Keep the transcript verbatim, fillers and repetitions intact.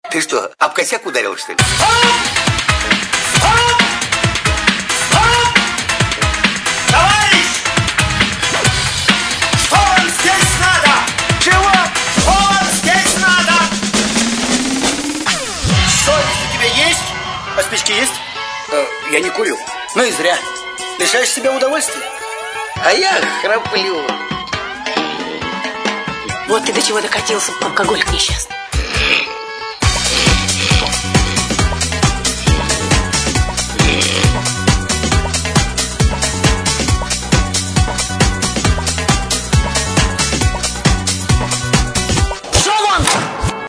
Ты что, об косяк ударил, что ли? Товарищ! Что вам здесь надо? Чего? Что вам здесь надо? Совесть у тебя есть? А спички есть? Э, я не курю. Ну и зря. Лишаешь себя удовольствия. А я храплю. Вот ты до чего докатился, алкоголик несчастный.